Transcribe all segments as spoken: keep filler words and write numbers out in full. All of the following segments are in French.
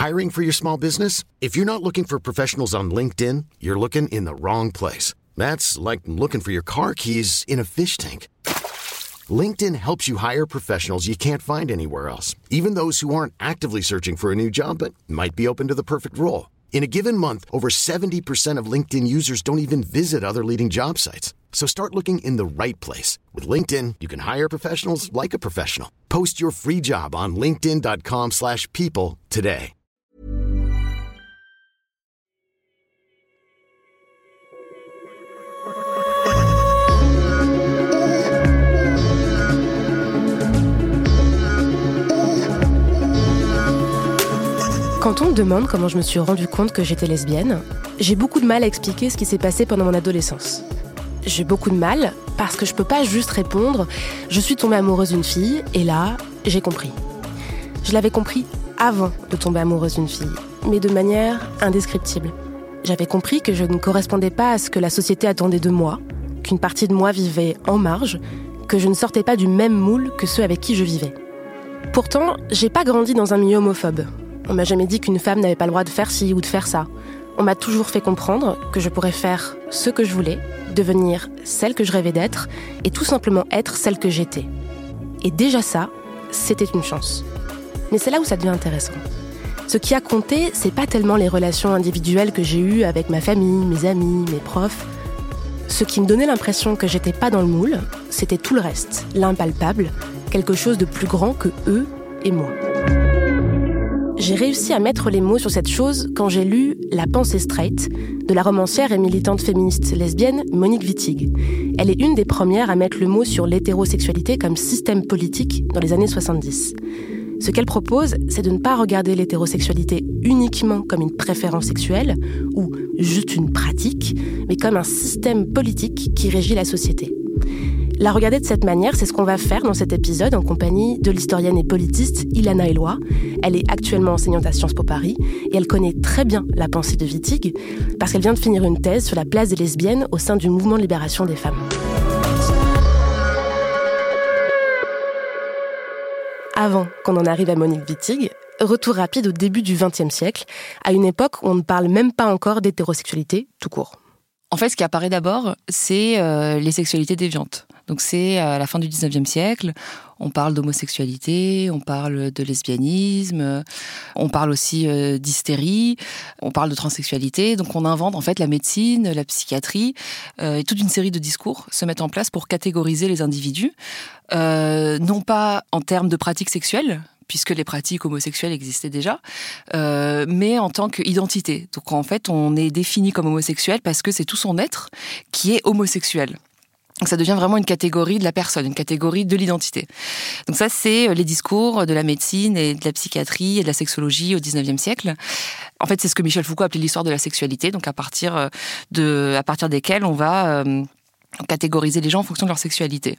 Hiring for your small business? If you're not looking for professionals on LinkedIn, you're looking in the wrong place. That's like looking for your car keys in a fish tank. LinkedIn helps you hire professionals you can't find anywhere else, even those who aren't actively searching for a new job but might be open to the perfect role. In a given month, over seventy percent of LinkedIn users don't even visit other leading job sites. So start looking in the right place. With LinkedIn, you can hire professionals like a professional. Post your free job on linkedin dot com slash people today. Quand on me demande comment je me suis rendu compte que j'étais lesbienne, j'ai beaucoup de mal à expliquer ce qui s'est passé pendant mon adolescence. J'ai beaucoup de mal parce que je peux pas juste répondre « je suis tombée amoureuse d'une fille » et là, j'ai compris. Je l'avais compris avant de tomber amoureuse d'une fille, mais de manière indescriptible. J'avais compris que je ne correspondais pas à ce que la société attendait de moi, qu'une partie de moi vivait en marge, que je ne sortais pas du même moule que ceux avec qui je vivais. Pourtant, j'ai pas grandi dans un milieu homophobe. On m'a jamais dit qu'une femme n'avait pas le droit de faire ci ou de faire ça. On m'a toujours fait comprendre que je pourrais faire ce que je voulais, devenir celle que je rêvais d'être et tout simplement être celle que j'étais. Et déjà ça, c'était une chance. Mais c'est là où ça devient intéressant. Ce qui a compté, c'est pas tellement les relations individuelles que j'ai eues avec ma famille, mes amis, mes profs. Ce qui me donnait l'impression que j'étais pas dans le moule, c'était tout le reste, l'impalpable, quelque chose de plus grand que eux et moi. J'ai réussi à mettre les mots sur cette chose quand j'ai lu La pensée straight de la romancière et militante féministe lesbienne Monique Wittig. Elle est une des premières à mettre le mot sur l'hétérosexualité comme système politique dans les années soixante-dix. Ce qu'elle propose, c'est de ne pas regarder l'hétérosexualité uniquement comme une préférence sexuelle ou juste une pratique, mais comme un système politique qui régit la société. La regarder de cette manière, c'est ce qu'on va faire dans cet épisode en compagnie de l'historienne et politiste Ilana Eloi. Elle est actuellement enseignante à Sciences Po Paris et elle connaît très bien la pensée de Wittig parce qu'elle vient de finir une thèse sur la place des lesbiennes au sein du mouvement de libération des femmes. Avant qu'on en arrive à Monique Wittig, retour rapide au début du vingtième siècle, à une époque où on ne parle même pas encore d'hétérosexualité tout court. En fait, ce qui apparaît d'abord, c'est euh, les sexualités déviantes. Donc c'est à la fin du dix-neuvième siècle, on parle d'homosexualité, on parle de lesbianisme, on parle aussi euh, d'hystérie, on parle de transsexualité. Donc on invente en fait la médecine, la psychiatrie euh, et toute une série de discours se mettent en place pour catégoriser les individus, euh, non pas en termes de pratiques sexuelles, puisque les pratiques homosexuelles existaient déjà, euh, mais en tant qu'identité. Donc en fait, on est défini comme homosexuel parce que c'est tout son être qui est homosexuel. Donc ça devient vraiment une catégorie de la personne, une catégorie de l'identité. Donc ça, c'est les discours de la médecine et de la psychiatrie et de la sexologie au dix-neuvième siècle. En fait, c'est ce que Michel Foucault appelait l'histoire de la sexualité, donc à partir de, à partir desquelles on va euh, catégoriser les gens en fonction de leur sexualité.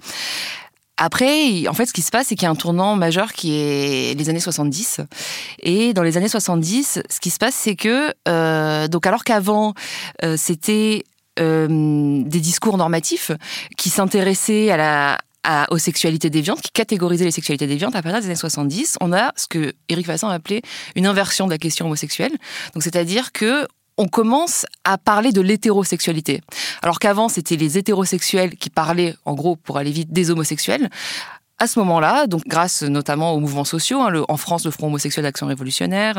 Après, en fait, ce qui se passe, c'est qu'il y a un tournant majeur qui est les années soixante-dix. Et dans les années soixante-dix, ce qui se passe, c'est que, euh, donc alors qu'avant, euh, c'était euh, des discours normatifs qui s'intéressaient à la, à, aux sexualités déviantes, qui catégorisaient les sexualités déviantes, à partir des années soixante-dix, on a ce que Éric Vassin a appelé une inversion de la question homosexuelle. Donc, c'est-à-dire que on commence à parler de l'hétérosexualité. Alors qu'avant, c'était les hétérosexuels qui parlaient, en gros, pour aller vite, des homosexuels. À ce moment-là, donc grâce notamment aux mouvements sociaux, hein, le, en France, le Front homosexuel d'Action révolutionnaire,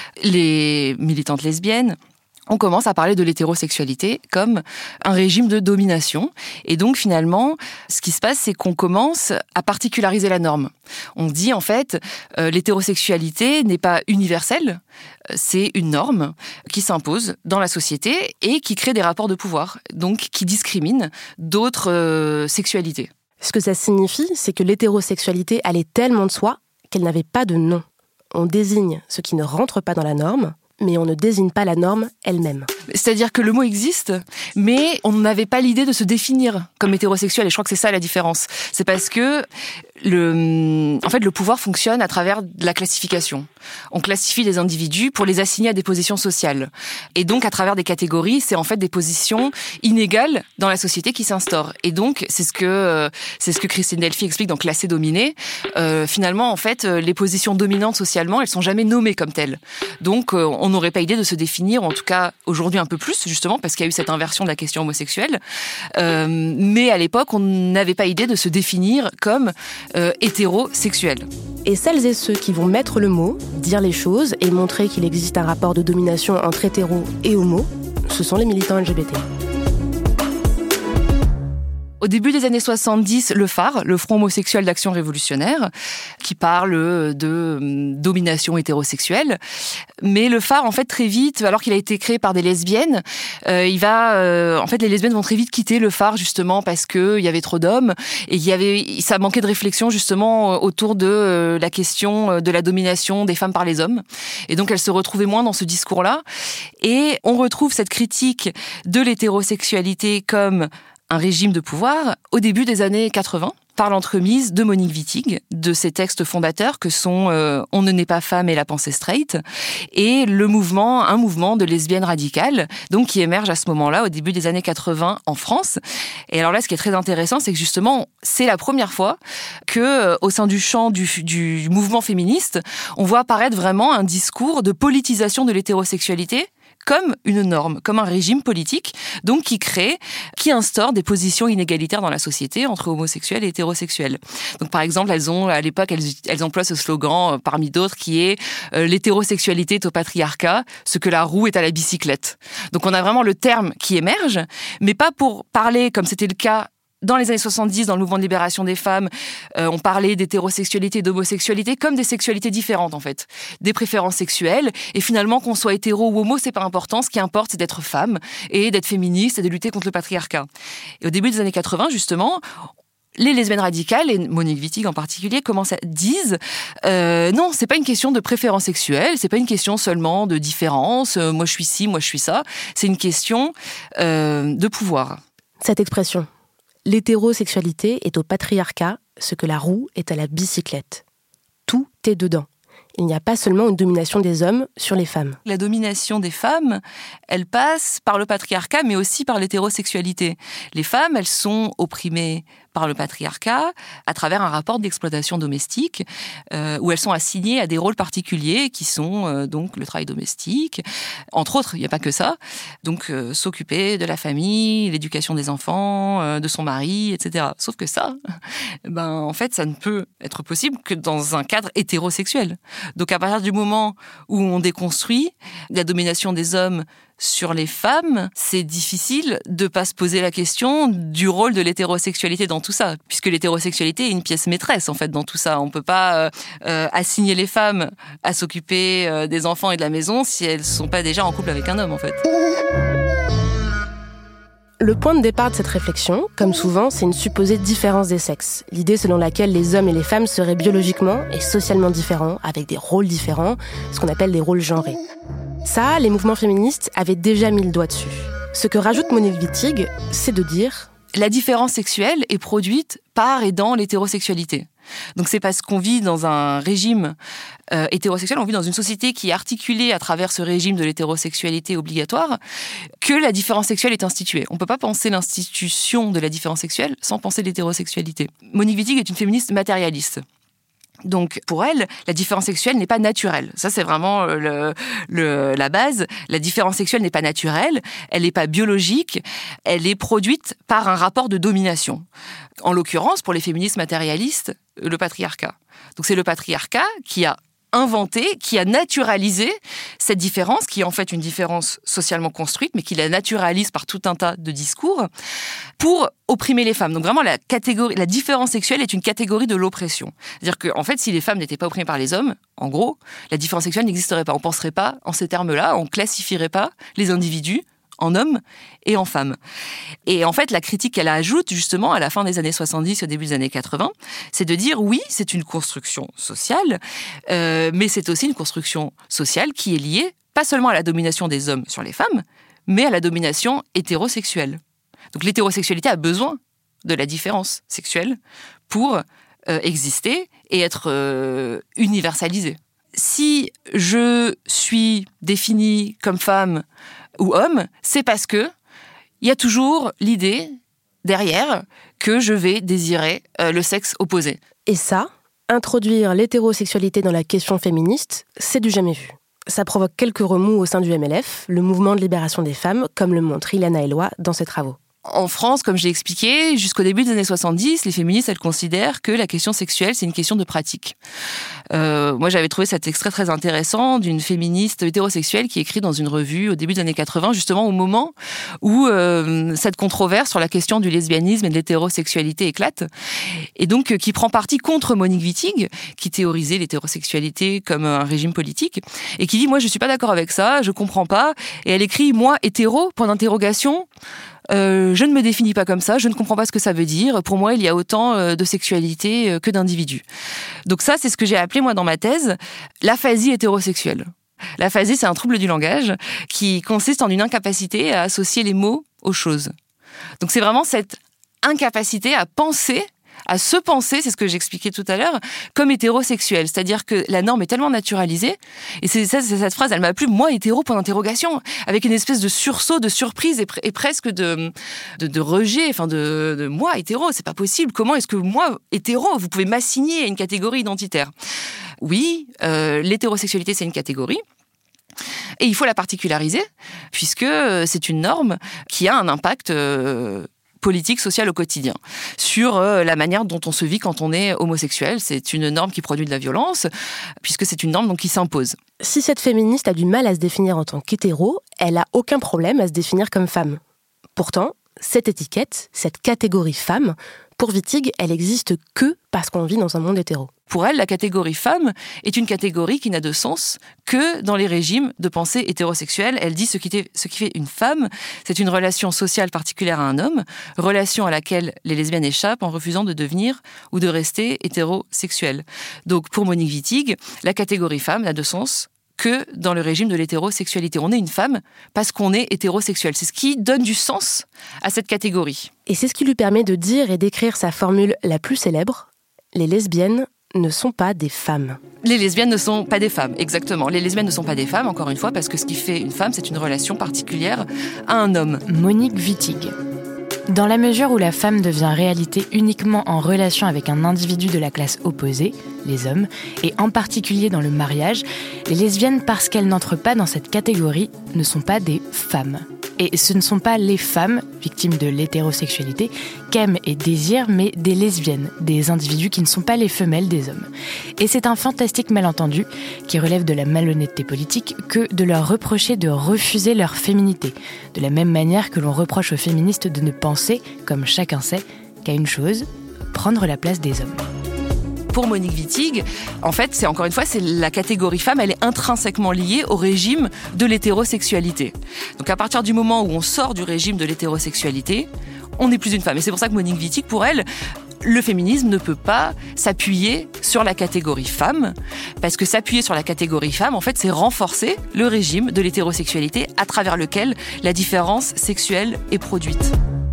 les militantes lesbiennes, on commence à parler de l'hétérosexualité comme un régime de domination. Et donc, finalement, ce qui se passe, c'est qu'on commence à particulariser la norme. On dit, en fait, euh, l'hétérosexualité n'est pas universelle, c'est une norme qui s'impose dans la société et qui crée des rapports de pouvoir, donc qui discrimine d'autres euh, sexualités. Ce que ça signifie, c'est que l'hétérosexualité allait tellement de soi qu'elle n'avait pas de nom. On désigne ce qui ne rentre pas dans la norme, mais on ne désigne pas la norme elle-même. C'est-à-dire que le mot existe, mais on n'avait pas l'idée de se définir comme hétérosexuel. Et je crois que c'est ça la différence. C'est parce que le, en fait, le pouvoir fonctionne à travers de la classification. On classifie les individus pour les assigner à des positions sociales. Et donc, à travers des catégories, c'est en fait des positions inégales dans la société qui s'instaurent. Et donc, c'est ce que c'est ce que Christine Delphi explique dans Classé dominé. Euh, finalement, en fait, les positions dominantes socialement, elles sont jamais nommées comme telles. Donc, on n'aurait pas idée de se définir, ou en tout cas aujourd'hui un peu plus, justement, parce qu'il y a eu cette inversion de la question homosexuelle. Euh, mais à l'époque, on n'avait pas idée de se définir comme euh, hétérosexuel. Et celles et ceux qui vont mettre le mot, dire les choses et montrer qu'il existe un rapport de domination entre hétéros et homo, ce sont les militants L G B T. Au début des années soixante-dix, le phare, le Front homosexuel d'action révolutionnaire, qui parle de domination hétérosexuelle. Mais le phare, en fait, très vite, alors qu'il a été créé par des lesbiennes, euh, il va, euh, en fait, les lesbiennes vont très vite quitter le phare, justement, parce que il y avait trop d'hommes et il y avait, ça manquait de réflexion, justement, autour de euh, la question de la domination des femmes par les hommes. Et donc, elles se retrouvaient moins dans ce discours-là. Et on retrouve cette critique de l'hétérosexualité comme un régime de pouvoir au début des années quatre-vingts, par l'entremise de Monique Wittig, de ses textes fondateurs que sont euh, « On ne naît pas femme et la pensée straight » et le mouvement, un mouvement de lesbiennes radicales, donc qui émerge à ce moment-là, au début des années quatre-vingts en France. Et alors là, ce qui est très intéressant, c'est que justement, c'est la première fois que, euh, au sein du champ du, du mouvement féministe, on voit apparaître vraiment un discours de politisation de l'hétérosexualité comme une norme, comme un régime politique, donc qui crée, qui instaure des positions inégalitaires dans la société entre homosexuels et hétérosexuels. Donc par exemple, elles ont à l'époque, elles, elles emploient ce slogan euh, parmi d'autres qui est euh, l'hétérosexualité est au patriarcat, ce que la roue est à la bicyclette. Donc on a vraiment le terme qui émerge, mais pas pour parler comme c'était le cas dans les années soixante-dix, dans le mouvement de libération des femmes, euh, on parlait d'hétérosexualité et d'homosexualité comme des sexualités différentes, en fait. Des préférences sexuelles. Et finalement, qu'on soit hétéro ou homo, c'est pas important. Ce qui importe, c'est d'être femme et d'être féministe et de lutter contre le patriarcat. Et au début des années quatre-vingts, justement, les lesbiennes radicales, et Monique Wittig en particulier, commencent à disent euh, non, c'est pas une question de préférence sexuelle, c'est pas une question seulement de différence, euh, moi je suis ci, moi je suis ça, c'est une question euh, de pouvoir. Cette expression, l'hétérosexualité est au patriarcat, ce que la roue est à la bicyclette. Tout est dedans. Il n'y a pas seulement une domination des hommes sur les femmes. La domination des femmes, elle passe par le patriarcat, mais aussi par l'hétérosexualité. Les femmes, elles sont opprimées par le patriarcat à travers un rapport d'exploitation domestique euh, où elles sont assignées à des rôles particuliers qui sont euh, donc le travail domestique, entre autres, il n'y a pas que ça, donc euh, s'occuper de la famille, l'éducation des enfants, euh, de son mari, et cetera. Sauf que ça, ben en fait, ça ne peut être possible que dans un cadre hétérosexuel. Donc à partir du moment où on déconstruit la domination des hommes sur les femmes, c'est difficile de pas se poser la question du rôle de l'hétérosexualité dans tout ça, puisque l'hétérosexualité est une pièce maîtresse en fait dans tout ça. On peut pas euh, euh, assigner les femmes à s'occuper euh, des enfants et de la maison si elles sont pas déjà en couple avec un homme en fait. Le point de départ de cette réflexion, comme souvent, c'est une supposée différence des sexes. L'idée selon laquelle les hommes et les femmes seraient biologiquement et socialement différents, avec des rôles différents, ce qu'on appelle les rôles genrés. Ça, les mouvements féministes avaient déjà mis le doigt dessus. Ce que rajoute Monique Wittig, c'est de dire... La différence sexuelle est produite par et dans l'hétérosexualité. Donc c'est parce qu'on vit dans un régime euh, hétérosexuel, on vit dans une société qui est articulée à travers ce régime de l'hétérosexualité obligatoire, que la différence sexuelle est instituée. On ne peut pas penser l'institution de la différence sexuelle sans penser l'hétérosexualité. Monique Wittig est une féministe matérialiste. Donc, pour elle, la différence sexuelle n'est pas naturelle. Ça, c'est vraiment le, le, la base. La différence sexuelle n'est pas naturelle, elle n'est pas biologique, elle est produite par un rapport de domination. En l'occurrence, pour les féministes matérialistes, le patriarcat. Donc, c'est le patriarcat qui a inventé, qui a naturalisé cette différence, qui est en fait une différence socialement construite, mais qui la naturalise par tout un tas de discours, pour opprimer les femmes. Donc vraiment, la, catégorie, la différence sexuelle est une catégorie de l'oppression. C'est-à-dire qu'en fait, si les femmes n'étaient pas opprimées par les hommes, en gros, la différence sexuelle n'existerait pas. On ne penserait pas en ces termes-là, on ne classifierait pas les individus en hommes et en femmes. Et en fait, la critique qu'elle ajoute justement à la fin des années soixante-dix et au début des années quatre-vingts, c'est de dire oui, c'est une construction sociale, euh, mais c'est aussi une construction sociale qui est liée pas seulement à la domination des hommes sur les femmes, mais à la domination hétérosexuelle. Donc l'hétérosexualité a besoin de la différence sexuelle pour euh, exister et être euh, universalisée. Si je suis définie comme femme ou homme, c'est parce que il y a toujours l'idée derrière que je vais désirer euh, le sexe opposé. Et ça, introduire l'hétérosexualité dans la question féministe, c'est du jamais vu. Ça provoque quelques remous au sein du M L F, le mouvement de libération des femmes, comme le montre Ileana Eloi dans ses travaux. En France, comme j'ai expliqué, jusqu'au début des années soixante-dix, les féministes, elles considèrent que la question sexuelle, c'est une question de pratique. Euh, moi, j'avais trouvé cet extrait très intéressant d'une féministe hétérosexuelle qui écrit dans une revue au début des années quatre-vingts, justement au moment où euh, cette controverse sur la question du lesbianisme et de l'hétérosexualité éclate, et donc euh, qui prend parti contre Monique Wittig, qui théorisait l'hétérosexualité comme un régime politique, et qui dit « Moi, je suis pas d'accord avec ça, je comprends pas », et elle écrit « Moi, hétéro, point d'interrogation ». Euh, je ne me définis pas comme ça, je ne comprends pas ce que ça veut dire. Pour moi, il y a autant euh, de sexualité euh, que d'individus. Donc ça, c'est ce que j'ai appelé, moi, dans ma thèse, l'aphasie hétérosexuelle. L'aphasie, c'est un trouble du langage qui consiste en une incapacité à associer les mots aux choses. Donc c'est vraiment cette incapacité à penser, à se penser, c'est ce que j'expliquais tout à l'heure, comme hétérosexuel. C'est-à-dire que la norme est tellement naturalisée, et c'est, ça, c'est cette phrase, elle m'a plu, moi hétéro, point d'interrogation, avec une espèce de sursaut, de surprise et, pr- et presque de, de, de rejet, enfin de, de moi hétéro, c'est pas possible. Comment est-ce que moi hétéro, vous pouvez m'assigner à une catégorie identitaire ? Oui, euh, l'hétérosexualité c'est une catégorie. Et il faut la particulariser, puisque c'est une norme qui a un impact euh, politique, sociale au quotidien, sur euh, la manière dont on se vit quand on est homosexuel. C'est une norme qui produit de la violence, puisque c'est une norme donc, qui s'impose. Si cette féministe a du mal à se définir en tant qu'hétéro, elle a aucun problème à se définir comme femme. Pourtant, cette étiquette, cette catégorie femme, pour Wittig, elle existe que parce qu'on vit dans un monde hétéro. Pour elle, la catégorie femme est une catégorie qui n'a de sens que dans les régimes de pensée hétérosexuelle. Elle dit ce qui, fait, ce qui fait une femme, c'est une relation sociale particulière à un homme, relation à laquelle les lesbiennes échappent en refusant de devenir ou de rester hétérosexuelles. Donc pour Monique Wittig, la catégorie femme n'a de sens que dans le régime de l'hétérosexualité. On est une femme parce qu'on est hétérosexuel. C'est ce qui donne du sens à cette catégorie. Et c'est ce qui lui permet de dire et d'écrire sa formule la plus célèbre, les lesbiennes ne sont pas des femmes. Les lesbiennes ne sont pas des femmes, exactement. Les lesbiennes ne sont pas des femmes, encore une fois, parce que ce qui fait une femme, c'est une relation particulière à un homme. Monique Wittig. Dans la mesure où la femme devient réalité uniquement en relation avec un individu de la classe opposée, les hommes, et en particulier dans le mariage, les lesbiennes, parce qu'elles n'entrent pas dans cette catégorie, ne sont pas des femmes. Et ce ne sont pas les femmes, victimes de l'hétérosexualité, qu'aiment et désirent, mais des lesbiennes, des individus qui ne sont pas les femelles des hommes. Et c'est un fantastique malentendu qui relève de la malhonnêteté politique que de leur reprocher de refuser leur féminité, de la même manière que l'on reproche aux féministes de ne penser, comme chacun sait, qu'à une chose, prendre la place des hommes. Pour Monique Wittig, en fait, c'est encore une fois, c'est la catégorie femme, elle est intrinsèquement liée au régime de l'hétérosexualité. Donc à partir du moment où on sort du régime de l'hétérosexualité, on n'est plus une femme. Et c'est pour ça que Monique Wittig, pour elle, le féminisme ne peut pas s'appuyer sur la catégorie femme, parce que s'appuyer sur la catégorie femme, en fait, c'est renforcer le régime de l'hétérosexualité à travers lequel la différence sexuelle est produite.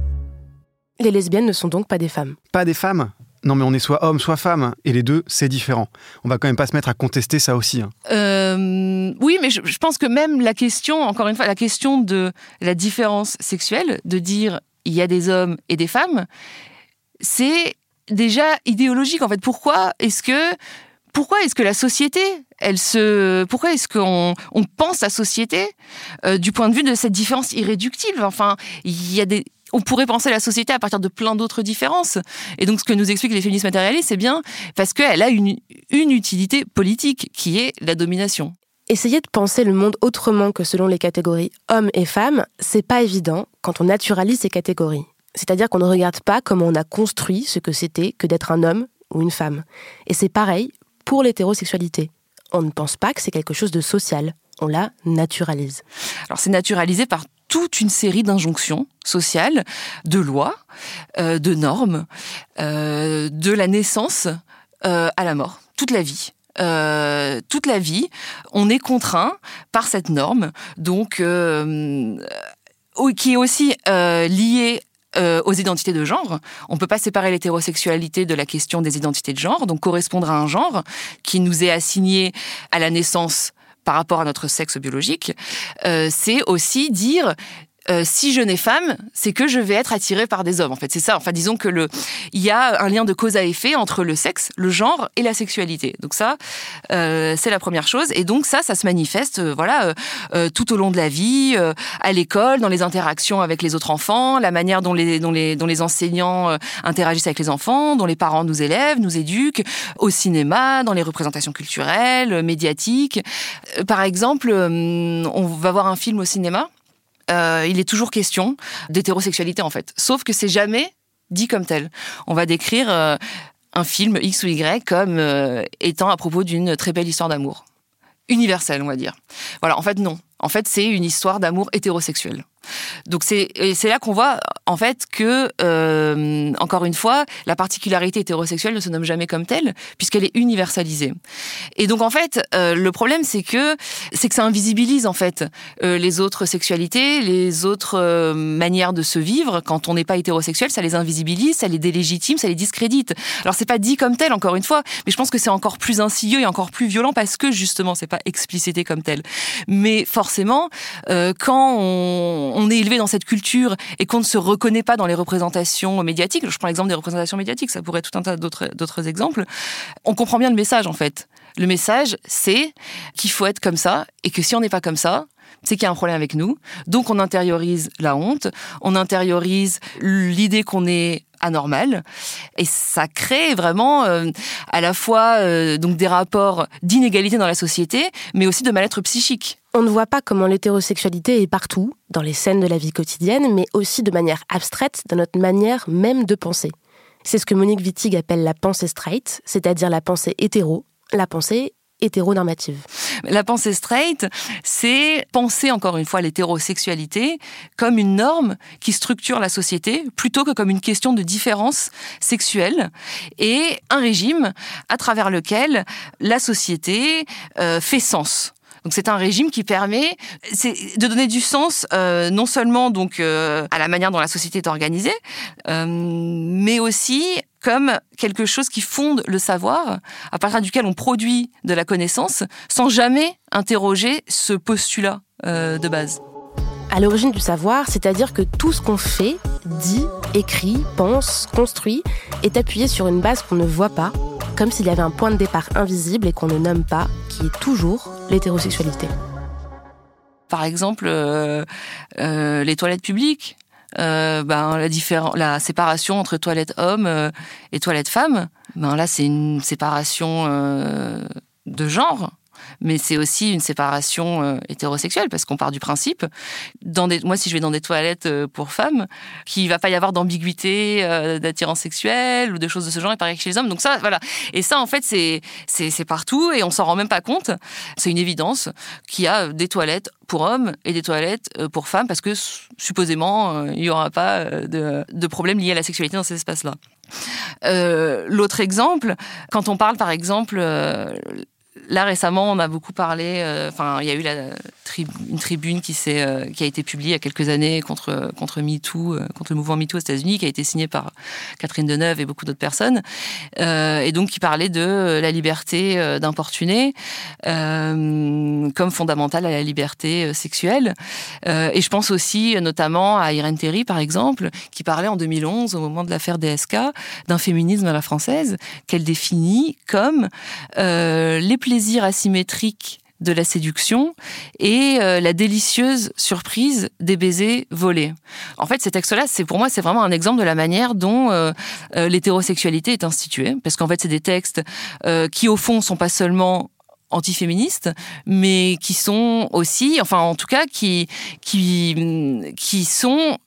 Les lesbiennes ne sont donc pas des femmes. Pas des femmes ? Non, mais on est soit homme, soit femme. Et les deux, c'est différent. On va quand même pas se mettre à contester ça aussi. Hein. Euh, oui, mais je, je pense que même la question, encore une fois, la question de la différence sexuelle, de dire il y a des hommes et des femmes, c'est déjà idéologique. En fait, pourquoi est-ce que, pourquoi est-ce que la société, elle se, pourquoi est-ce qu'on on pense la société euh, du point de vue de cette différence irréductible ? Enfin, il y a des On pourrait penser la société à partir de plein d'autres différences. Et donc, ce que nous expliquent les féministes matérialistes, c'est bien parce qu'elle a une, une utilité politique qui est la domination. Essayer de penser le monde autrement que selon les catégories hommes et femmes, c'est pas évident quand on naturalise ces catégories. C'est-à-dire qu'on ne regarde pas comment on a construit ce que c'était que d'être un homme ou une femme. Et c'est pareil pour l'hétérosexualité. On ne pense pas que c'est quelque chose de social. On la naturalise. Alors, c'est naturalisé par toute une série d'injonctions sociales, de lois, euh, de normes, euh, de la naissance euh, à la mort, toute la vie. Euh, toute la vie, on est contraint par cette norme. Donc, euh, qui est aussi euh, lié Euh, aux identités de genre. On ne peut pas séparer l'hétérosexualité de la question des identités de genre, donc correspondre à un genre qui nous est assigné à la naissance par rapport à notre sexe biologique, euh, c'est aussi dire Euh, si je nais femme, c'est que je vais être attirée par des hommes. En fait, c'est ça. Enfin, disons que le, il y a un lien de cause à effet entre le sexe, le genre et la sexualité. Donc ça, euh, c'est la première chose. Et donc ça, ça se manifeste, euh, voilà, euh, euh, tout au long de la vie, euh, à l'école, dans les interactions avec les autres enfants, la manière dont les, dont les, dont les enseignants euh, interagissent avec les enfants, dont les parents nous élèvent, nous éduquent, au cinéma, dans les représentations culturelles, euh, médiatiques. Euh, par exemple, euh, on va voir un film au cinéma. Euh, il est toujours question d'hétérosexualité en fait, sauf que c'est jamais dit comme tel. On va décrire euh, un film X ou Y comme euh, étant à propos d'une très belle histoire d'amour. Universelle, on va dire. Voilà, en fait non. En fait, c'est une histoire d'amour hétérosexuel. Donc c'est, c'est là qu'on voit en fait que, euh, encore une fois, la particularité hétérosexuelle ne se nomme jamais comme telle, puisqu'elle est universalisée. Et donc en fait, euh, le problème c'est que c'est que ça invisibilise en fait euh, les autres sexualités, les autres euh, manières de se vivre. Quand on n'est pas hétérosexuel, ça les invisibilise, ça les délégitime, ça les discrédite. Alors c'est pas dit comme tel, encore une fois, mais je pense que c'est encore plus insidieux et encore plus violent parce que justement c'est pas explicité comme tel. Mais forcément, euh, quand on on est élevé dans cette culture et qu'on ne se reconnaît pas dans les représentations médiatiques, je prends l'exemple des représentations médiatiques, ça pourrait être tout un tas d'autres, d'autres exemples, on comprend bien le message en fait. Le message, c'est qu'il faut être comme ça et que si on n'est pas comme ça, c'est qu'il y a un problème avec nous. Donc on intériorise la honte, on intériorise l'idée qu'on est anormal et ça crée vraiment euh, à la fois euh, donc des rapports d'inégalité dans la société, mais aussi de mal-être psychique. On ne voit pas comment l'hétérosexualité est partout, dans les scènes de la vie quotidienne, mais aussi de manière abstraite dans notre manière même de penser. C'est ce que Monique Wittig appelle la pensée straight, c'est-à-dire la pensée hétéro, la pensée hétéronormative. La pensée straight, c'est penser encore une fois l'hétérosexualité comme une norme qui structure la société plutôt que comme une question de différence sexuelle et un régime à travers lequel la société euh, fait sens. Donc c'est un régime qui permet c'est de donner du sens euh, non seulement donc euh, à la manière dont la société est organisée, euh, mais aussi comme quelque chose qui fonde le savoir, à partir duquel on produit de la connaissance, sans jamais interroger ce postulat euh, de base. À l'origine du savoir, c'est-à-dire que tout ce qu'on fait, dit, écrit, pense, construit, est appuyé sur une base qu'on ne voit pas, comme s'il y avait un point de départ invisible et qu'on ne nomme pas, qui est toujours l'hétérosexualité. Par exemple, euh, euh, les toilettes publiques, euh, ben, la, différen- la séparation entre toilettes hommes euh, et toilettes femmes, ben, là c'est une séparation euh, de genre. Mais c'est aussi une séparation euh, hétérosexuelle, parce qu'on part du principe, dans des, moi si je vais dans des toilettes euh, pour femmes, qu'il ne va pas y avoir d'ambiguïté, euh, d'attirance sexuelle ou de choses de ce genre, et pareil que chez les hommes. Donc ça, voilà. Et ça, en fait, c'est, c'est, c'est partout et on s'en rend même pas compte. C'est une évidence qu'il y a des toilettes pour hommes et des toilettes euh, pour femmes, parce que supposément, euh, il n'y aura pas de, de problème lié à la sexualité dans ces espaces-là. Euh, l'autre exemple, quand on parle par exemple... Euh, Là, récemment, on a beaucoup parlé... Enfin, euh, il y a eu la, tri- une tribune qui, s'est, euh, qui a été publiée il y a quelques années contre, contre MeToo, euh, contre le mouvement MeToo aux États-Unis, qui a été signée par Catherine Deneuve et beaucoup d'autres personnes, euh, et donc qui parlait de la liberté euh, d'importuner euh, comme fondamentale à la liberté euh, sexuelle. Euh, et je pense aussi notamment à Irène Théry, par exemple, qui parlait en deux mille onze, au moment de l'affaire D S K, d'un féminisme à la française, qu'elle définit comme euh, les plaisir asymétrique de la séduction et euh, la délicieuse surprise des baisers volés. En fait, ces textes-là, c'est, pour moi, c'est vraiment un exemple de la manière dont euh, euh, l'hétérosexualité est instituée, parce qu'en fait, c'est des textes euh, qui, au fond, sont pas seulement antiféministes, mais qui sont aussi, enfin, en tout cas, qui, qui, qui sont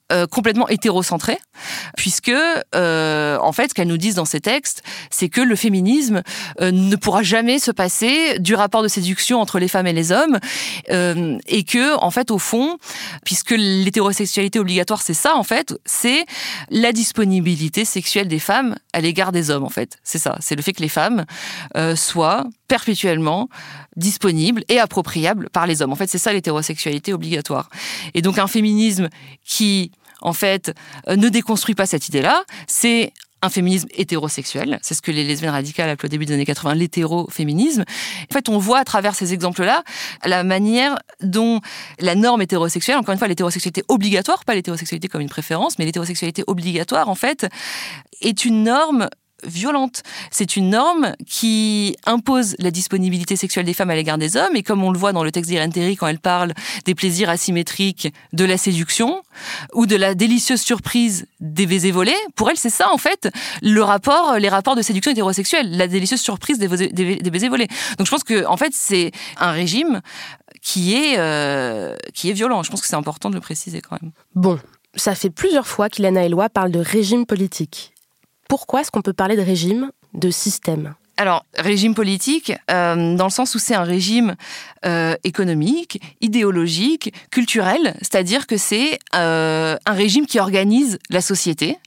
euh, complètement hétérocentrée, puisque, euh, en fait, ce qu'elles nous disent dans ces textes, c'est que le féminisme euh, ne pourra jamais se passer du rapport de séduction entre les femmes et les hommes, euh, et que, en fait, au fond, puisque l'hétérosexualité obligatoire, c'est ça, en fait, c'est la disponibilité sexuelle des femmes à l'égard des hommes, en fait. C'est ça, c'est le fait que les femmes euh, soient perpétuellement disponibles et appropriables par les hommes. En fait, c'est ça l'hétérosexualité obligatoire. Et donc, un féminisme qui, en fait, euh, ne déconstruit pas cette idée-là, c'est un féminisme hétérosexuel. C'est ce que les lesbiennes radicales appellent au début des années quatre-vingts l'hétéroféminisme. En fait, on voit à travers ces exemples-là la manière dont la norme hétérosexuelle, encore une fois, l'hétérosexualité obligatoire, pas l'hétérosexualité comme une préférence, mais l'hétérosexualité obligatoire, en fait, est une norme violente. C'est une norme qui impose la disponibilité sexuelle des femmes à l'égard des hommes, et comme on le voit dans le texte d'Irène Théry quand elle parle des plaisirs asymétriques de la séduction ou de la délicieuse surprise des baisers volés, pour elle c'est ça en fait le rapport, les rapports de séduction hétérosexuelle, la délicieuse surprise des, des, des baisers volés. Donc je pense que en fait c'est un régime qui est euh, qui est violent. Je pense que c'est important de le préciser quand même. Bon, ça fait plusieurs fois qu'Ilana Eloi parle de régime politique. Pourquoi est-ce qu'on peut parler de régime, de système ? Alors, régime politique, euh, dans le sens où c'est un régime euh, économique, idéologique, culturel, c'est-à-dire que c'est euh, un régime qui organise la société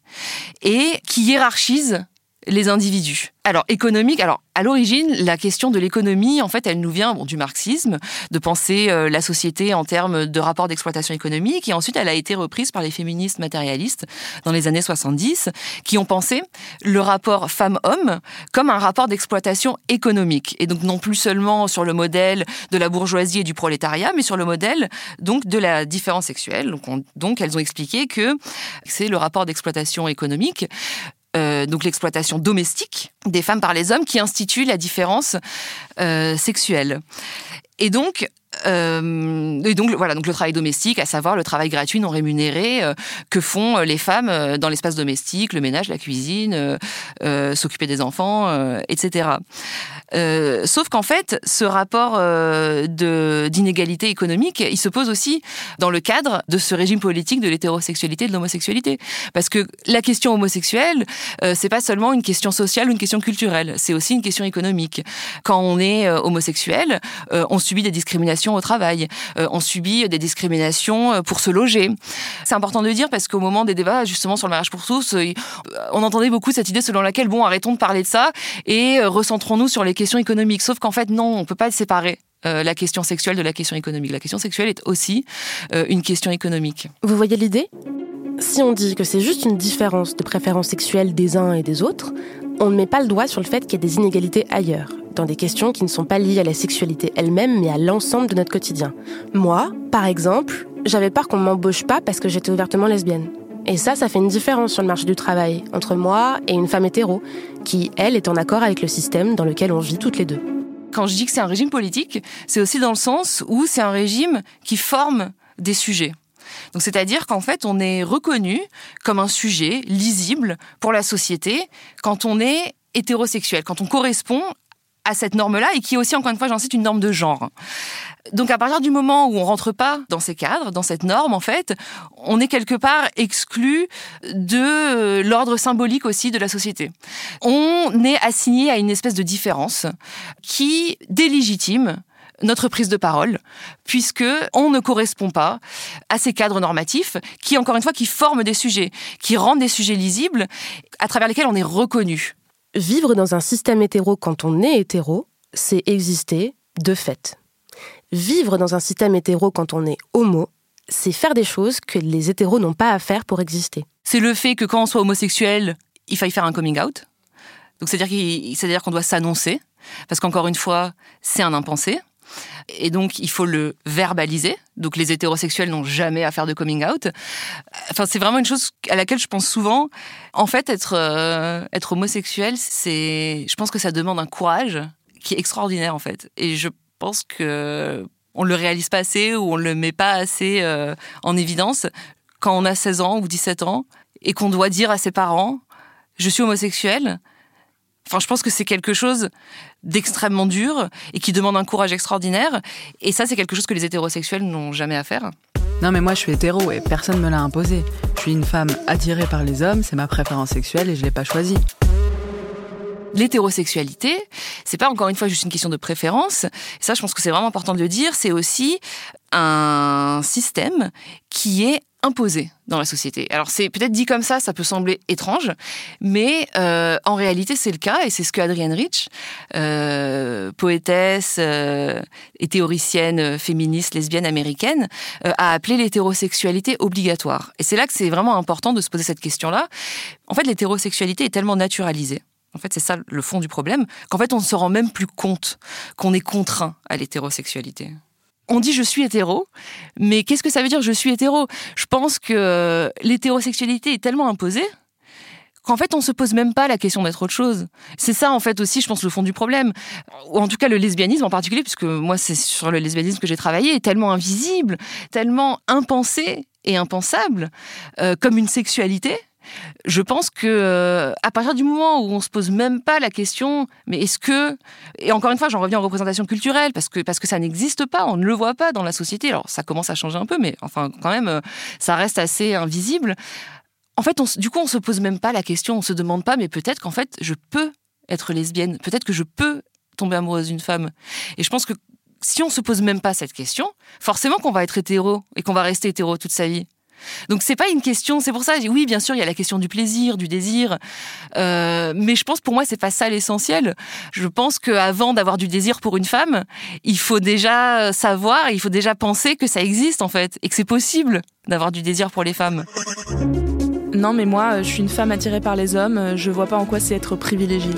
et qui hiérarchise les individus. Alors, économique, alors à l'origine, la question de l'économie, en fait, elle nous vient bon, du marxisme, de penser euh, la société en termes de rapport d'exploitation économique, et ensuite elle a été reprise par les féministes matérialistes dans les années soixante-dix, qui ont pensé le rapport femme-homme comme un rapport d'exploitation économique, et donc non plus seulement sur le modèle de la bourgeoisie et du prolétariat, mais sur le modèle donc de la différence sexuelle. Donc, on, donc elles ont expliqué que c'est le rapport d'exploitation économique. Euh, donc l'exploitation domestique des femmes par les hommes qui institue la différence euh, sexuelle. Et donc, euh, et donc voilà, donc le travail domestique, à savoir le travail gratuit non rémunéré euh, que font les femmes euh, dans l'espace domestique, le ménage, la cuisine, euh, euh, s'occuper des enfants, euh, et cetera. Euh, sauf qu'en fait, ce rapport euh, de, d'inégalité économique, il se pose aussi dans le cadre de ce régime politique de l'hétérosexualité et de l'homosexualité. Parce que la question homosexuelle, euh, c'est pas seulement une question sociale ou une question culturelle, c'est aussi une question économique. Quand on est euh, homosexuel, euh, on subit des discriminations au travail, euh, on subit des discriminations pour se loger. C'est important de le dire parce qu'au moment des débats, justement, sur le mariage pour tous, euh, on entendait beaucoup cette idée selon laquelle, bon, arrêtons de parler de ça et euh, recentrons-nous sur les questions économiques. Sauf qu'en fait, non, on ne peut pas séparer euh, la question sexuelle de la question économique. La question sexuelle est aussi euh, une question économique. Vous voyez l'idée ? Si on dit que c'est juste une différence de préférence sexuelle des uns et des autres, on ne met pas le doigt sur le fait qu'il y a des inégalités ailleurs, dans des questions qui ne sont pas liées à la sexualité elle-même, mais à l'ensemble de notre quotidien. Moi, par exemple, j'avais peur qu'on ne m'embauche pas parce que j'étais ouvertement lesbienne. Et ça, ça fait une différence sur le marché du travail, entre moi et une femme hétéro, qui, elle, est en accord avec le système dans lequel on vit toutes les deux. Quand je dis que c'est un régime politique, c'est aussi dans le sens où c'est un régime qui forme des sujets. Donc, c'est-à-dire qu'en fait, on est reconnu comme un sujet lisible pour la société quand on est hétérosexuel, quand on correspond à cette norme-là et qui est aussi, encore une fois, j'en cite, une norme de genre. Donc, à partir du moment où on rentre pas dans ces cadres, dans cette norme, en fait, on est quelque part exclu de l'ordre symbolique aussi de la société. On est assigné à une espèce de différence qui délégitime notre prise de parole, puisque on ne correspond pas à ces cadres normatifs qui, encore une fois, qui forment des sujets, qui rendent des sujets lisibles, à travers lesquels on est reconnu. Vivre dans un système hétéro quand on est hétéro, c'est exister de fait. Vivre dans un système hétéro quand on est homo, c'est faire des choses que les hétéros n'ont pas à faire pour exister. C'est le fait que quand on soit homosexuel, il faille faire un coming out. Donc c'est-à-dire, qu'il, c'est-à-dire qu'on doit s'annoncer, parce qu'encore une fois, c'est un impensé. Et donc, il faut le verbaliser. Donc, les hétérosexuels n'ont jamais à faire de coming out. Enfin, c'est vraiment une chose à laquelle je pense souvent. En fait, être, euh, être homosexuel, c'est, je pense que ça demande un courage qui est extraordinaire, en fait. Et je pense que on le réalise pas assez ou on le met pas assez euh, en évidence quand on a seize ans ou dix-sept ans et qu'on doit dire à ses parents « je suis homosexuel ». Enfin, je pense que c'est quelque chose d'extrêmement dur et qui demande un courage extraordinaire. Et ça, c'est quelque chose que les hétérosexuels n'ont jamais à faire. Non mais moi je suis hétéro et personne me l'a imposé. Je suis une femme attirée par les hommes, c'est ma préférence sexuelle et je l'ai pas choisie. L'hétérosexualité, c'est pas encore une fois juste une question de préférence. Et ça, je pense que c'est vraiment important de le dire. C'est aussi un système qui est imposé dans la société. Alors c'est peut-être dit comme ça, ça peut sembler étrange, mais euh, en réalité c'est le cas, et c'est ce que Adrienne Rich, euh, poétesse euh, et théoricienne féministe lesbienne américaine, euh, a appelé l'hétérosexualité obligatoire. Et c'est là que c'est vraiment important de se poser cette question-là. En fait, l'hétérosexualité est tellement naturalisée. En fait, c'est ça le fond du problème, qu'en fait on ne se rend même plus compte qu'on est contraint à l'hétérosexualité. On dit « je suis hétéro », mais qu'est-ce que ça veut dire « je suis hétéro » ? Je pense que l'hétérosexualité est tellement imposée qu'en fait, on se pose même pas la question d'être autre chose. C'est ça, en fait, aussi, je pense, le fond du problème. Ou en tout cas, le lesbianisme en particulier, puisque moi, c'est sur le lesbianisme que j'ai travaillé, est tellement invisible, tellement impensé et impensable, euh, comme une sexualité. Je pense que euh, à partir du moment où on se pose même pas la question, mais est-ce que, et encore une fois, j'en reviens aux représentations culturelles, parce que parce que ça n'existe pas, on ne le voit pas dans la société. Alors ça commence à changer un peu, mais enfin quand même, euh, ça reste assez invisible. En fait, on, du coup, on se pose même pas la question, on se demande pas, mais peut-être qu'en fait, je peux être lesbienne, peut-être que je peux tomber amoureuse d'une femme. Et je pense que si on se pose même pas cette question, forcément qu'on va être hétéro et qu'on va rester hétéro toute sa vie. Donc c'est pas une question, c'est pour ça, oui bien sûr il y a la question du plaisir, du désir, euh, mais je pense pour moi c'est pas ça l'essentiel. Je pense qu'avant d'avoir du désir pour une femme, il faut déjà savoir, il faut déjà penser que ça existe en fait, et que c'est possible d'avoir du désir pour les femmes. Non mais moi je suis une femme attirée par les hommes, je vois pas en quoi c'est être privilégiée.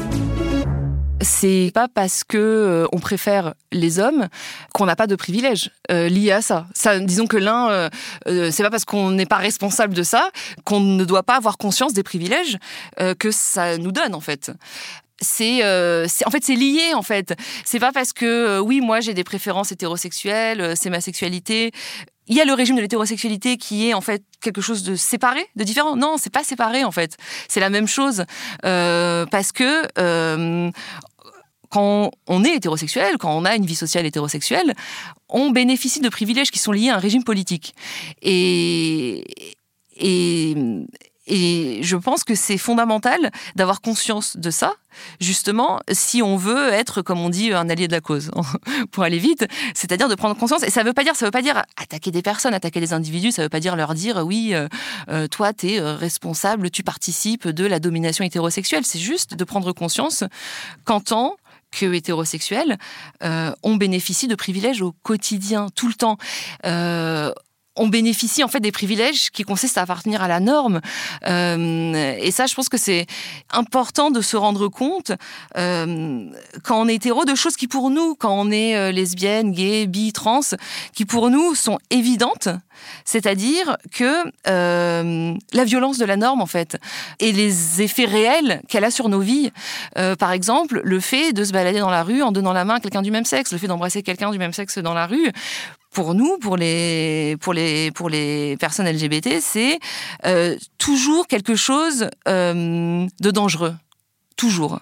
C'est pas parce que euh, on préfère les hommes qu'on n'a pas de privilèges euh, liés à ça. ça. Disons que l'un, euh, euh, c'est pas parce qu'on n'est pas responsable de ça qu'on ne doit pas avoir conscience des privilèges euh, que ça nous donne en fait. C'est, euh, c'est, en fait, c'est lié, en fait. C'est pas parce que, euh, oui, moi, j'ai des préférences hétérosexuelles, euh, c'est ma sexualité. Il y a le régime de l'hétérosexualité qui est, en fait, quelque chose de séparé, de différent. Non, c'est pas séparé, en fait. C'est la même chose. Euh, parce que, euh, quand on est hétérosexuel, quand on a une vie sociale hétérosexuelle, on bénéficie de privilèges qui sont liés à un régime politique. Et... et Et je pense que c'est fondamental d'avoir conscience de ça, justement, si on veut être, comme on dit, un allié de la cause, pour aller vite, c'est-à-dire de prendre conscience. Et ça veut pas dire, ça veut pas dire attaquer des personnes, attaquer des individus, ça veut pas dire leur dire, oui, euh, toi, t'es responsable, tu participes de la domination hétérosexuelle. C'est juste de prendre conscience qu'en tant que hétérosexuels, euh, on bénéficie de privilèges au quotidien, tout le temps. Euh, On bénéficie en fait des privilèges qui consistent à appartenir à la norme. Euh, et ça, je pense que c'est important de se rendre compte, euh, quand on est hétéro, de choses qui pour nous, quand on est euh, lesbienne, gay, bi, trans, qui pour nous sont évidentes. C'est-à-dire que euh, la violence de la norme, en fait, et les effets réels qu'elle a sur nos vies. Euh, par exemple, le fait de se balader dans la rue en donnant la main à quelqu'un du même sexe, le fait d'embrasser quelqu'un du même sexe dans la rue. Pour nous, pour les, pour les, pour les personnes L G B T, c'est euh, toujours quelque chose euh, de dangereux. Toujours.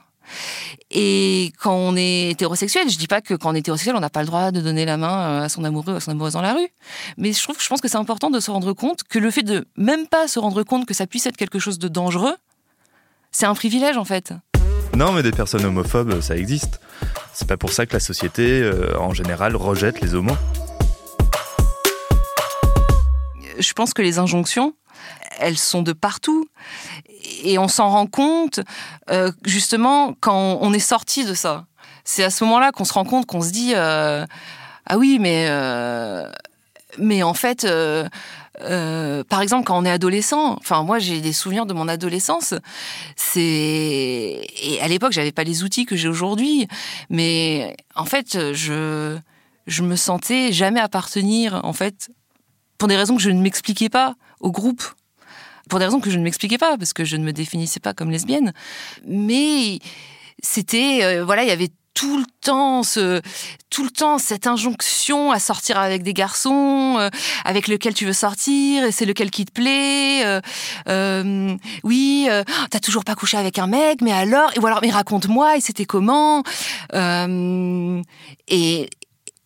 Et quand on est hétérosexuel, je dis pas que quand on est hétérosexuel, on n'a pas le droit de donner la main à son amoureux, à son amoureuse dans la rue. Mais je trouve, je pense que c'est important de se rendre compte que le fait de même pas se rendre compte que ça puisse être quelque chose de dangereux, c'est un privilège, en fait. Non, mais des personnes homophobes, ça existe. C'est pas pour ça que la société, euh, en général, rejette les homos. Je pense que les injonctions, elles sont de partout. Et on s'en rend compte, euh, justement, quand on est sorti de ça. C'est à ce moment-là qu'on se rend compte, qu'on se dit euh, « Ah oui, mais, euh, mais en fait, euh, euh, par exemple, quand on est adolescent, enfin, moi, j'ai des souvenirs de mon adolescence. C'est... Et à l'époque, j'avais pas les outils que j'ai aujourd'hui. Mais en fait, je, je me sentais jamais appartenir, en fait, pour des raisons que je ne m'expliquais pas au groupe. Pour des raisons que je ne m'expliquais pas, parce que je ne me définissais pas comme lesbienne. Mais c'était... Euh, voilà, il y avait tout le temps ce, tout le temps cette injonction à sortir avec des garçons euh, avec lequel tu veux sortir, et c'est lequel qui te plaît. Euh, euh, oui, euh, t'as toujours pas couché avec un mec, mais alors... Et, ou alors, mais raconte-moi, et c'était comment euh, et...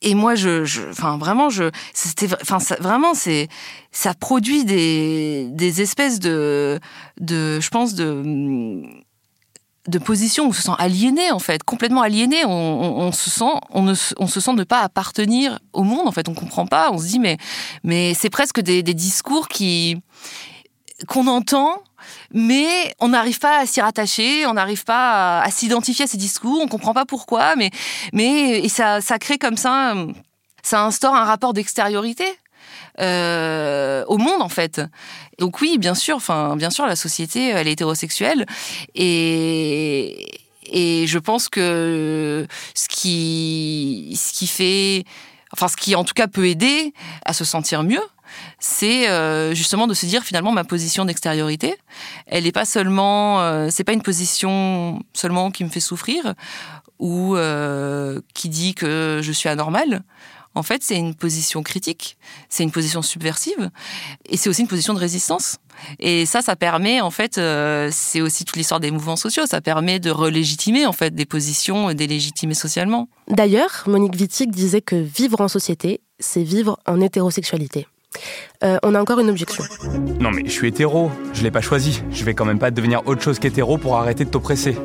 Et moi, je, je, enfin vraiment, je, c'était, enfin ça, vraiment, c'est, ça produit des, des espèces de, de, je pense de, de positions où on se sent aliéné en fait, complètement aliéné. On, on, on se sent, on ne, on se sent ne pas appartenir au monde en fait. On comprend pas. On se dit mais, mais c'est presque des, des discours qui, qu'on entend. Mais on n'arrive pas à s'y rattacher, on n'arrive pas à, à s'identifier à ces discours, on comprend pas pourquoi, mais, mais et ça, ça crée comme ça, ça instaure un rapport d'extériorité euh, au monde en fait. Donc oui, bien sûr, enfin bien sûr, la société elle est hétérosexuelle et et je pense que ce qui ce qui fait, enfin ce qui en tout cas peut aider à se sentir mieux. C'est euh, justement de se dire finalement ma position d'extériorité, elle n'est pas seulement, euh, c'est pas une position seulement qui me fait souffrir ou euh, qui dit que je suis anormale. En fait, c'est une position critique, c'est une position subversive et c'est aussi une position de résistance. Et ça, ça permet en fait, euh, c'est aussi toute l'histoire des mouvements sociaux, ça permet de relégitimer en fait des positions délégitimées socialement. D'ailleurs, Monique Wittig disait que vivre en société, c'est vivre en hétérosexualité. Euh, on a encore une objection. Non mais je suis hétéro, je l'ai pas choisi. Je vais quand même pas devenir autre chose qu'hétéro pour arrêter de t'oppresser.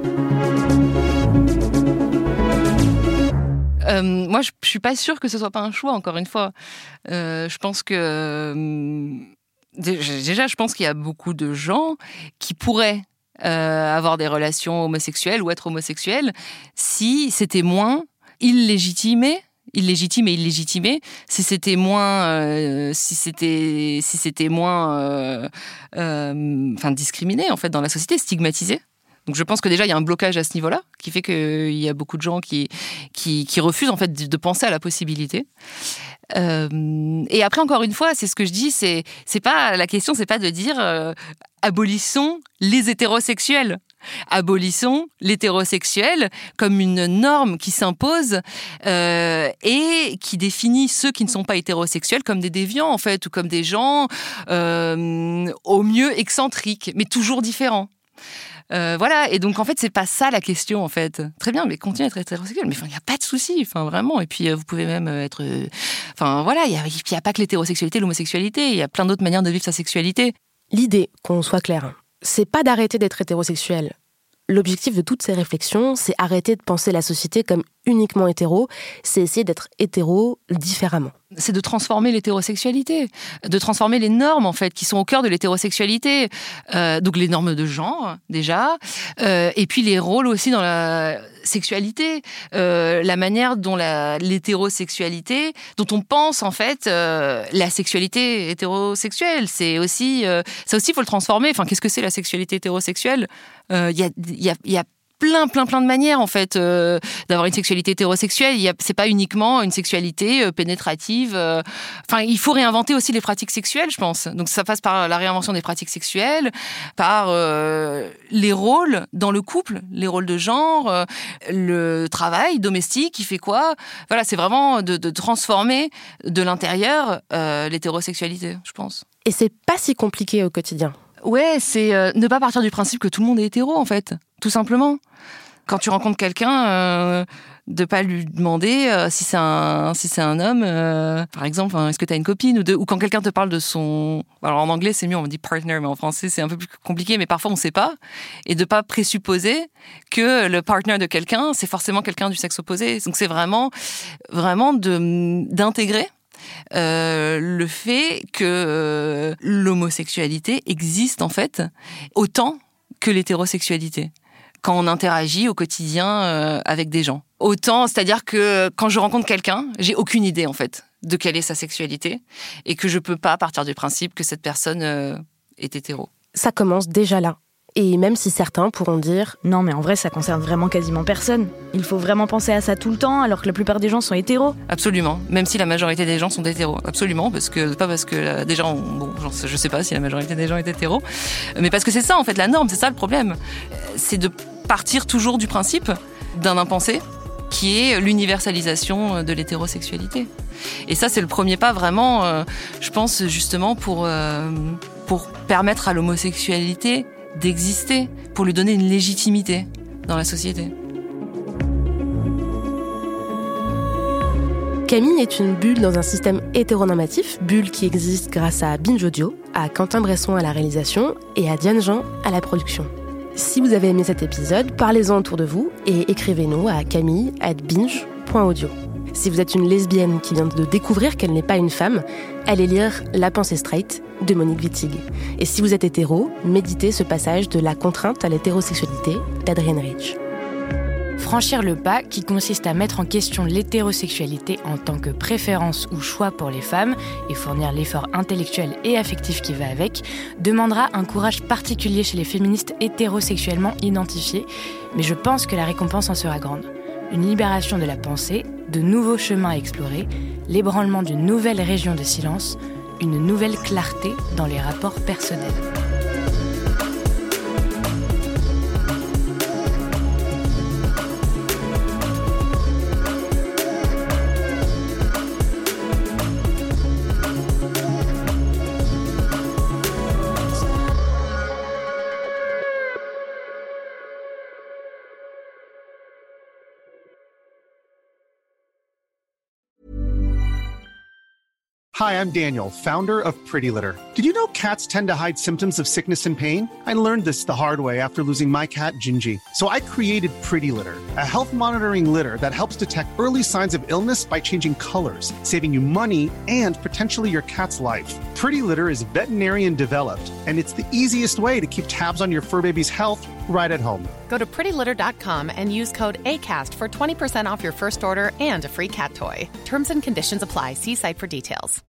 Euh, moi, je, je suis pas sûre que ce soit pas un choix, encore une fois. Euh, je pense que... Euh, déjà, je pense qu'il y a beaucoup de gens qui pourraient euh, avoir des relations homosexuelles ou être homosexuels si c'était moins illégitimé illégitime et illégitimé, si c'était moins, euh, si c'était, si c'était moins, euh, euh, enfin discriminé en fait dans la société, stigmatisé. Donc je pense que déjà il y a un blocage à ce niveau-là qui fait qu'il y a beaucoup de gens qui qui, qui refusent en fait de, de penser à la possibilité. Euh, et après encore une fois, c'est ce que je dis, c'est c'est pas la question, c'est pas de dire euh, abolissons les hétérosexuels. Abolissons l'hétérosexuel comme une norme qui s'impose euh, et qui définit ceux qui ne sont pas hétérosexuels comme des déviants en fait ou comme des gens euh, au mieux excentriques mais toujours différents. Euh, voilà, et donc en fait c'est pas ça la question en fait. Très bien, mais continuez à être hétérosexuel, mais il n'y a pas de souci, enfin vraiment. Et puis euh, vous pouvez même être, enfin euh, voilà, il n'y a, y a pas que l'hétérosexualité, l'homosexualité, il y a plein d'autres manières de vivre sa sexualité. L'idée, qu'on soit clair, c'est pas d'arrêter d'être hétérosexuel. L'objectif de toutes ces réflexions, c'est arrêter de penser la société comme uniquement hétéro, c'est essayer d'être hétéro différemment. C'est de transformer l'hétérosexualité, de transformer les normes en fait qui sont au cœur de l'hétérosexualité. Euh, donc les normes de genre déjà, euh, et puis les rôles aussi dans la sexualité, euh, la manière dont la, l'hétérosexualité, dont on pense en fait euh, la sexualité hétérosexuelle, c'est aussi, euh, ça aussi faut le transformer. Enfin, qu'est-ce que c'est la sexualité hétérosexuelle ? Il euh, y a, il y a, il y a plein, plein, plein de manières, en fait, euh, d'avoir une sexualité hétérosexuelle. Il y a, c'est pas uniquement une sexualité euh, pénétrative. Euh, enfin, il faut réinventer aussi les pratiques sexuelles, je pense. Donc, ça passe par la réinvention des pratiques sexuelles, par euh, les rôles dans le couple, les rôles de genre, euh, le travail domestique, qui fait quoi. Voilà, c'est vraiment de, de transformer de l'intérieur euh, l'hétérosexualité, je pense. Et c'est pas si compliqué au quotidien. Ouais, c'est euh, ne pas partir du principe que tout le monde est hétéro, en fait, tout simplement. Quand tu rencontres quelqu'un, euh, de pas lui demander euh, si c'est un si c'est un homme, euh, par exemple, hein, est-ce que tu as une copine ou de, ou quand quelqu'un te parle de son, alors en anglais c'est mieux, on dit partner, mais en français c'est un peu plus compliqué, mais parfois on sait pas, et de pas présupposer que le partner de quelqu'un c'est forcément quelqu'un du sexe opposé. Donc c'est vraiment vraiment de d'intégrer Euh, le fait que euh, l'homosexualité existe en fait autant que l'hétérosexualité quand on interagit au quotidien euh, avec des gens. Autant, c'est-à-dire que quand je rencontre quelqu'un, j'ai aucune idée en fait de quelle est sa sexualité et que je peux pas partir du principe que cette personne euh, est hétéro. Ça commence déjà là. Et même si certains pourront dire « Non mais en vrai ça concerne vraiment quasiment personne. Il faut vraiment penser à ça tout le temps alors que la plupart des gens sont hétéros. » Absolument, même si la majorité des gens sont hétéros. Absolument, parce que pas parce que euh, des gens, bon, je sais pas si la majorité des gens est hétéros, mais parce que c'est ça en fait la norme, c'est ça le problème. C'est de partir toujours du principe d'un impensé qui est l'universalisation de l'hétérosexualité. Et ça c'est le premier pas vraiment, euh, je pense justement pour, euh, pour permettre à l'homosexualité d'exister, pour lui donner une légitimité dans la société. Camille est une bulle dans un système hétéronormatif, bulle qui existe grâce à Binge Audio, à Quentin Bresson à la réalisation et à Diane Jean à la production. Si vous avez aimé cet épisode, parlez-en autour de vous et écrivez-nous à camille arobase binge point audio. Si vous êtes une lesbienne qui vient de découvrir qu'elle n'est pas une femme, allez lire La pensée straight de Monique Wittig. Et si vous êtes hétéro, méditez ce passage de La contrainte à l'hétérosexualité d'Adrienne Rich. Franchir le pas, qui consiste à mettre en question l'hétérosexualité en tant que préférence ou choix pour les femmes et fournir l'effort intellectuel et affectif qui va avec, demandera un courage particulier chez les féministes hétérosexuellement identifiées, mais je pense que la récompense en sera grande. Une libération de la pensée, de nouveaux chemins à explorer, l'ébranlement d'une nouvelle région de silence, une nouvelle clarté dans les rapports personnels. Hi, I'm Daniel, founder of Pretty Litter. Did you know cats tend to hide symptoms of sickness and pain? I learned this the hard way after losing my cat, Gingy. So I created Pretty Litter, a health monitoring litter that helps detect early signs of illness by changing colors, saving you money and potentially your cat's life. Pretty Litter is veterinarian developed, and it's the easiest way to keep tabs on your fur baby's health right at home. Go to pretty litter dot com and use code ACAST for twenty percent off your first order and a free cat toy. Terms and conditions apply. See site for details.